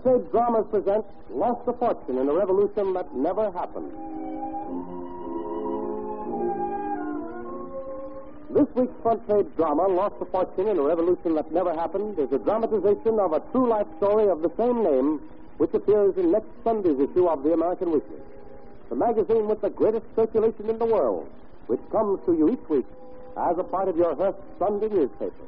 Trade Dramas present Lost a Fortune in a Revolution That Never Happened. This week's Front Page drama, Lost a Fortune in a Revolution That Never Happened, is a dramatization of a true life story of the same name, which appears in next Sunday's issue of the American Weekly, the magazine with the greatest circulation in the world, which comes to you each week as a part of your Hearst Sunday newspaper.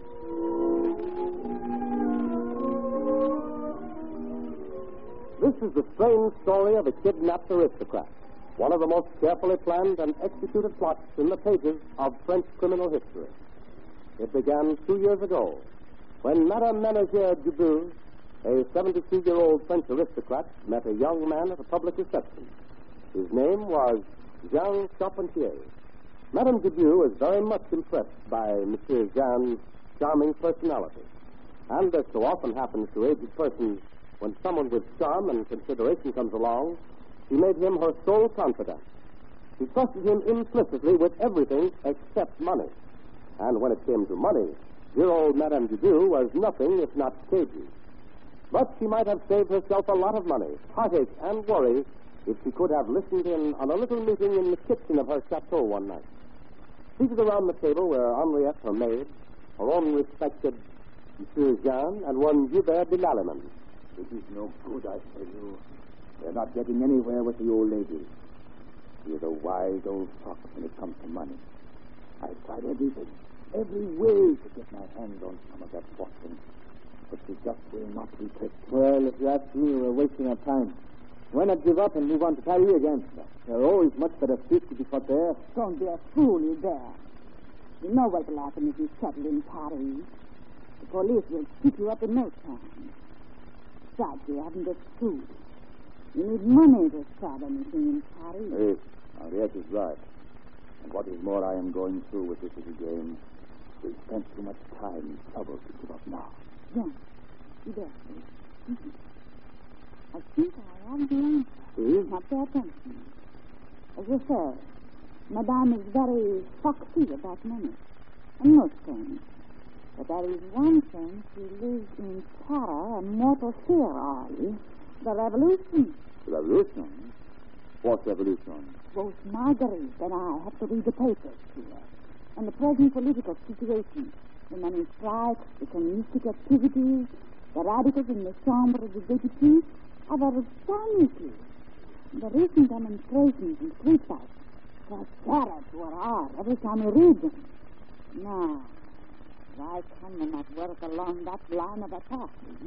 This is the strange story of a kidnapped aristocrat, one of the most carefully planned and executed plots in the pages of French criminal history. It began 2 years ago when Madame Menagere Dubois, a 72-year-old French aristocrat, met a young man at a public reception. His name was Jean Charpentier. Madame Dubois was very much impressed by Monsieur Jean's charming personality. And as so often happens to aged persons, when someone with charm and consideration comes along, she made him her sole confidant. She trusted him implicitly with everything except money. And when it came to money, dear old Madame Dubois was nothing if not cagey. But she might have saved herself a lot of money, heartache, and worry if she could have listened in on a little meeting in the kitchen of her chateau one night. Seated around the table were Henriette, her maid, her own respected Monsieur Jean, and one Hubert de Lalleman. It is no good, I tell you. They're not getting anywhere with the old lady. She is a wise old fox when it comes to money. I've tried every way to get my hands on some of that fortune, but she just will not be tricked. Well, if you ask me, we're wasting our time. Why not give up and move on to Paris again? There are always much better fish to be caught there. Don't be a fool, you there. You know what will happen if you settle in Paris. The police will pick you up in no time. Besides, you haven't a sou. You need money to start anything in Paris. Yes, Henriette is right. And what is more, I am going through with this little game. We've spent too much time and trouble to give up now. Jean, you there, please. I think I have the answer. Yes? Now pay attention. As you say, Madame is very foxy about money. And most things. But there is one thing she lives in terror and mortal fear of. The revolution. The revolution? What revolution? Both Marguerite and I have to read the papers here. And the present political situation. The many strikes, the communistic activities, the radicals in the Chambre of the Deputies are very sanity. The recent demonstrations and street fights are terror to our heart every time we read them. Now, why can we not work along that line of attack?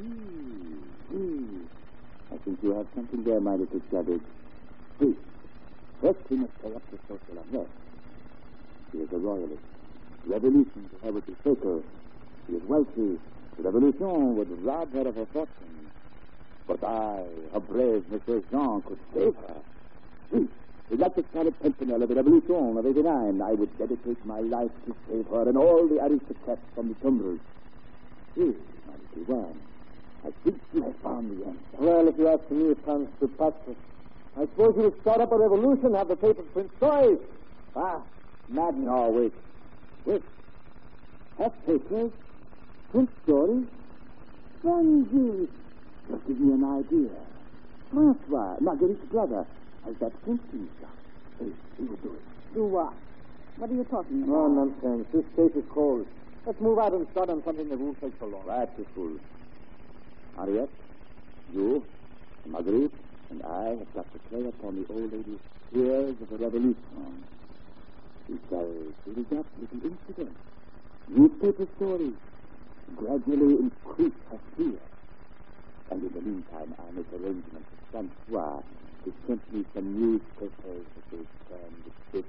I think you have something there, my little cabbage. Please, first we must pay up to social unrest. She is a royalist. Revolution to her would be fatal. She is wealthy. The revolution would rob her of her fortune. But I, a brave Monsieur Jean, could save her. Please, like the Scarlet Pimpernel of the Revolution of '89, I would dedicate my life to save her and all the aristocrats from the tumbrils. Please, my little one, I think you have found the answer. Well, if you ask me, it sounds preposterous. I suppose you would start up a revolution, have the papers print stories. Madness. No, wait. Have papers? Print stories? Francis, just give me an idea. Francois, Marguerite's brother, has that printing stuff. Hey, he will do it. Do what? What are you talking about? Oh, nonsense. This case is closed. Let's move out and start on something that won't take so long. That's the fool. Henriette, you, Marguerite, and I have got to play upon the old lady's fears of the revolution. We shall build up little incidents, newspaper stories, gradually increase her fear. And in the meantime, I make arrangements with Francois to send me some newspapers that will turn the trick.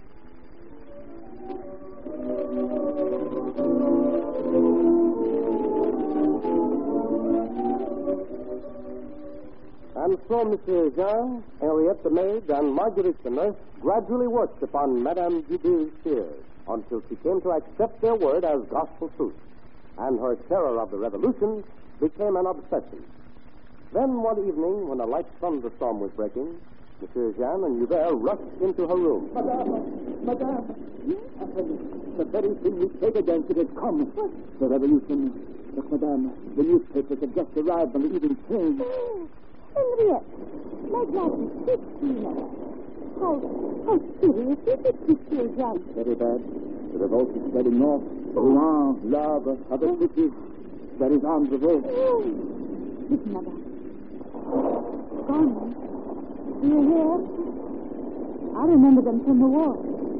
And so Monsieur Jean, Henriette the maid, and Marguerite the nurse gradually worked upon Madame Dubois' fears until she came to accept their word as gospel truth, and her terror of the revolution became an obsession. Then one evening, when a light thunderstorm was breaking, Monsieur Jean and Hubert rushed into her room. Madame. The very thing we take against it has come. The revolution. Look, Madame, the newspapers have just arrived on the evening train. Oh, Henriette, my God, speak to me. How serious is it, Monsieur Jean? Very bad. The revolt is spreading north. Rouen, Havre, other cities. There is armed revolt. Oh. Listen, Madame. Gone. Do you hear? I remember them from the war.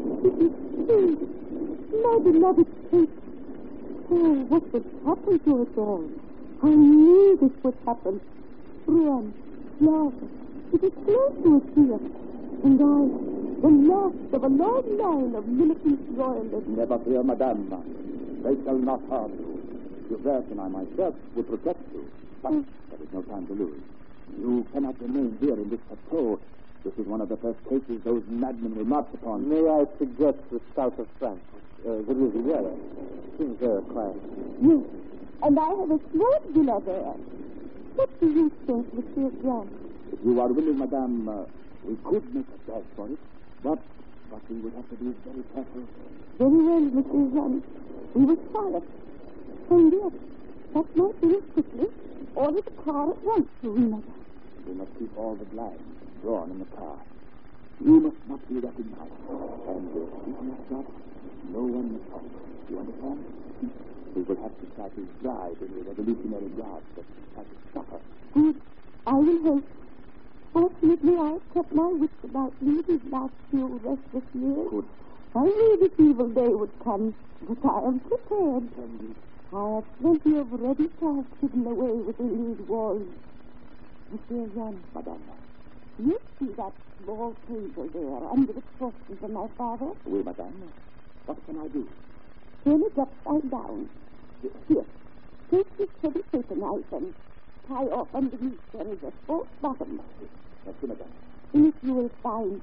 My beloved Kate. Oh, what would happen to us all? I knew this would happen. Rouen, Havre. It is close to us here. And I, the last of a long line of militant royalists. Never fear, Madame. They shall not harm you. Joubert and I myself will protect you. But there is no time to lose. You cannot remain here in this chateau. This is one of the first cases those madmen will march upon. May I suggest the south of France, the Riviera? Things there are quiet. Yes, and I have a small villa there. What do you think, Monsieur Jean? If you are willing, Madame, we could make a dash for it. But we would have to be very careful. Very well, Monsieur Jean. We will try it. And yet, that might be quickly. Order the car at once, Marina. We must keep all the blinds drawn in the car. You must not be recognized. And keep your shot. No one must talk. You understand? We will have to try to drive in the Revolutionary Guard, but try to stop her. Good. I will help. Fortunately, I kept my wits about me these last few restless years. Good. I knew this evil day would come, but I am prepared. I have plenty of ready cash hidden away within these walls. Monsieur Jean, Madame. you see that small table there under the crosses of my father? Oui, Madame. What can I do? Turn it upside down. Here, take this heavy paper knife and tie off underneath. There is a false bottom. That's it, Madame. In it you will find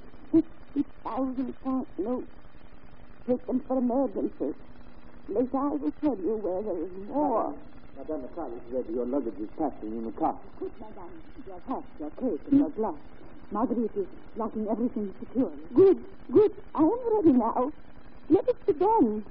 50,000 franc notes. Take them for emergency. Later I will tell you where there is more. Madame, the car is ready. Your luggage is packing in the car. Quick, Madame. Your hat, your cape, and your glass. Marguerite is locking everything securely. Good. I am ready now. Let us begin.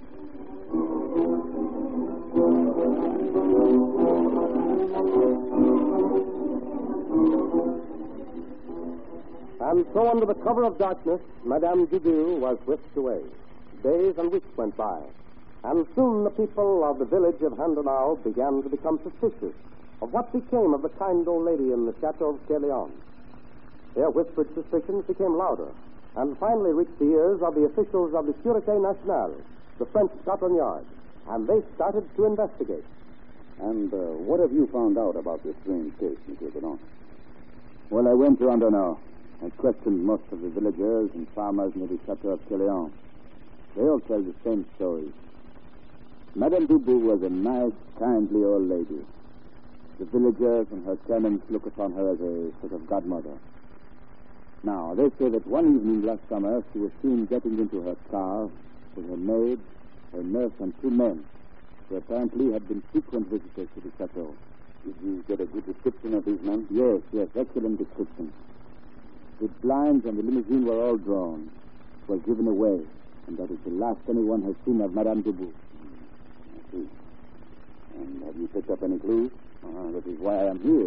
And so, under the cover of darkness, Madame Dubut was whisked away. Days and weeks went by, and soon the people of the village of Handenau began to become suspicious of what became of the kind old lady in the Chateau of Caerleon. Their whispered suspicions became louder, and finally reached the ears of the officials of the Sûreté Nationale, the French Scotland Yard, and they started to investigate. And what have you found out about this strange case, Monsieur Bernard? Well, I went to Handenau. I questioned most of the villagers and farmers near the Chateau of Caerleon. They all tell the same story. Madame Dubut was a nice, kindly old lady. The villagers and her tenants look upon her as a sort of godmother. Now, they say that one evening last summer, she was seen getting into her car with her maid, her nurse, and two men, who apparently had been frequent visitors to the chateau. Did you get a good description of these men? Yes, excellent description. The blinds and the limousine were all drawn. It was given away, and that is the last anyone has seen of Madame Dubut. I see. And have you picked up any clues? That is why I am here.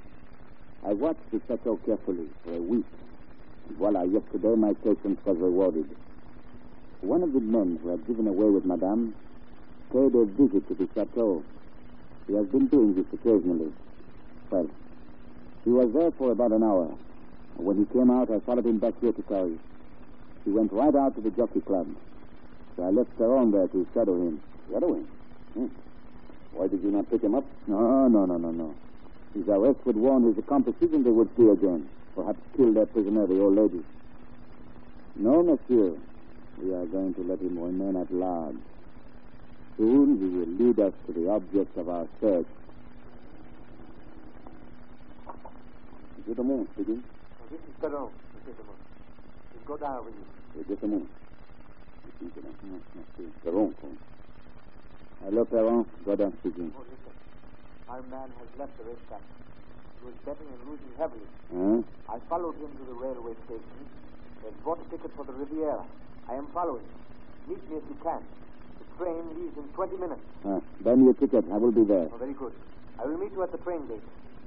I watched the chateau carefully for a week, and voila, yesterday my patience was rewarded. One of the men who had given away with Madame paid a visit to the chateau. He has been doing this occasionally. Well, he was there for about an hour. When he came out, I followed him back here to Paris. He went right out to the jockey club. So I left Caron there to shadow him. Shadow him? Why did you not pick him up? No. His arrest would warn his accomplices and they would flee again. Perhaps kill their prisoner, the old lady. No, monsieur. We are going to let him remain at large. Soon he will lead us to the object of our search. Monsieur Dumont speaking. This is Perron, Monsieur Dumont. We'll go down with you. Just a moment. Perron. Hello, Perron. Godin speaking. Oh, listen. Our man has left the racetrack. He was betting and losing heavily. Huh? I followed him to the railway station and bought a ticket for the Riviera. I am following. Meet me if you can. The train leaves in 20 minutes. Buy me a ticket. I will be there. Oh, very good. I will meet you at the train gate.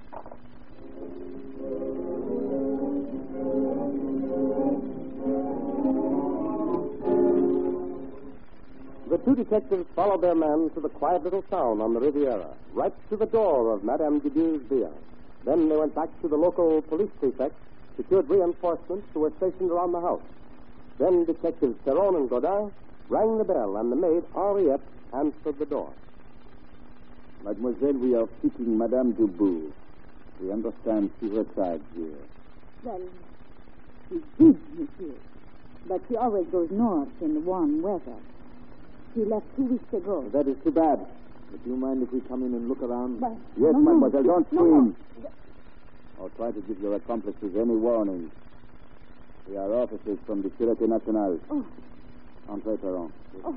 The two detectives followed their man to the quiet little town on the Riviera, right to the door of Madame Dubier's villa. Then they went back to the local police prefect, secured reinforcements who were stationed around the house. Then Detectives Perron and Godin rang the bell, and the maid, Henriette, answered the door. Mademoiselle, we are seeking Madame Dubourg. We understand she resides here. Well, she did, monsieur. But she always goes north in the warm weather. She left 2 weeks ago. That is too bad. Would you mind if we come in and look around? But, Yes, no, mademoiselle, don't scream. No. Or try to give your accomplices any warning. We are officers from the Sûreté Nationale. Oh. Entrez, Perron. Oh.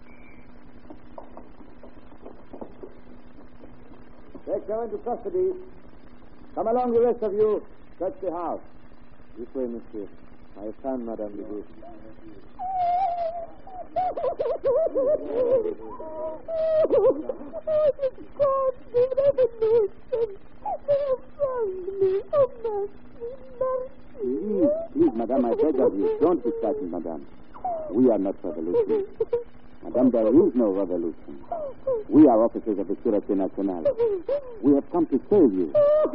Take her into custody. Come along, the rest of you. Search the house. This way, monsieur. I have found Madame Dubourg. God, give revolution. They have found me. Oh, mercy. Please, madame, I beg of you, don't be frightened, madame. We are not revolutionaries. Madame, there is no revolution. We are officers of the Sûreté Nationale. We have come to save you.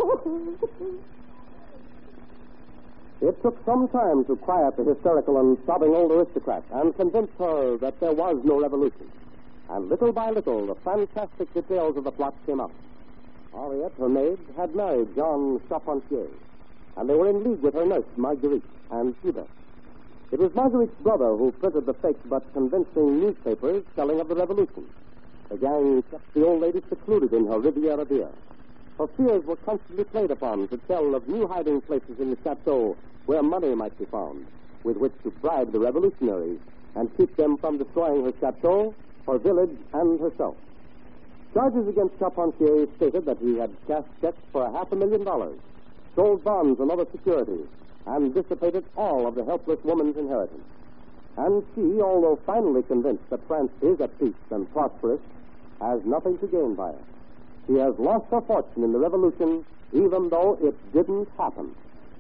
It took some time to quiet the hysterical and sobbing old aristocrat and convince her that there was no revolution. And little by little, the fantastic details of the plot came out. Henriette, her maid, had married Jean Charpentier, and they were in league with her nurse, Marguerite, and Hubert. It was Marguerite's brother who printed the fake but convincing newspapers telling of the revolution. The gang kept the old lady secluded in her Riviera beer. Her fears were constantly played upon to tell of new hiding places in the chateau where money might be found, with which to bribe the revolutionaries and keep them from destroying her chateau, her village, and herself. Charges against Charpentier stated that he had cashed checks for $500,000, sold bonds and other securities, and dissipated all of the helpless woman's inheritance. And she, although finally convinced that France is at peace and prosperous, has nothing to gain by it. She has lost her fortune in the revolution, even though it didn't happen.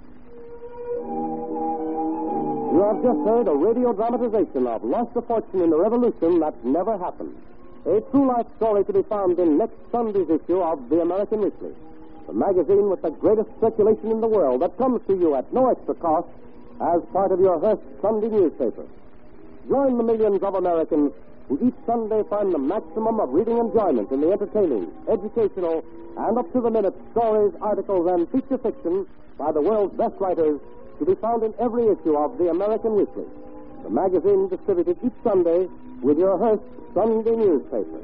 You have just heard a radio dramatization of Lost of Fortune in the Revolution That Never Happened. A true-life story to be found in next Sunday's issue of The American Weekly, the magazine with the greatest circulation in the world that comes to you at no extra cost as part of your Hearst Sunday newspaper. Join the millions of Americans who each Sunday find the maximum of reading enjoyment in the entertaining, educational, and up-to-the-minute stories, articles, and feature fiction by the world's best writers to be found in every issue of The American Weekly, the magazine distributed each Sunday with your Hearst Sunday newspaper.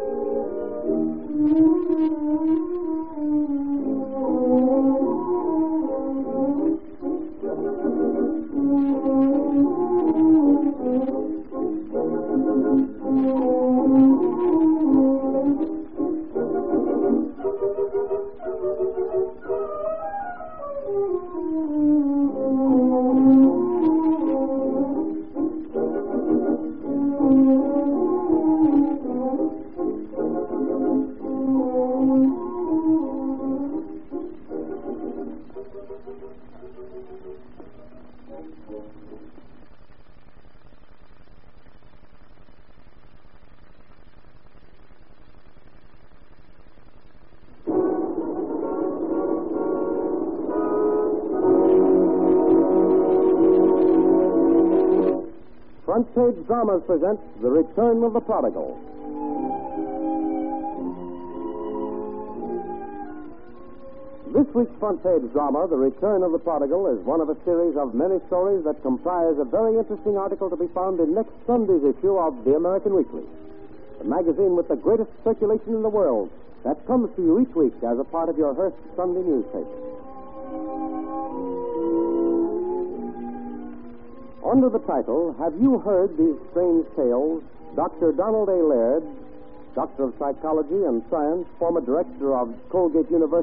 Front Page Dramas presents The Return of the Prodigal. This week's Front Page drama, The Return of the Prodigal, is one of a series of many stories that comprise a very interesting article to be found in next Sunday's issue of The American Weekly, the magazine with the greatest circulation in the world that comes to you each week as a part of your Hearst Sunday newspaper. Under the title, Have You Heard These Strange Tales? Dr. Donald A. Laird, Doctor of Psychology and Science, former director of Colgate University,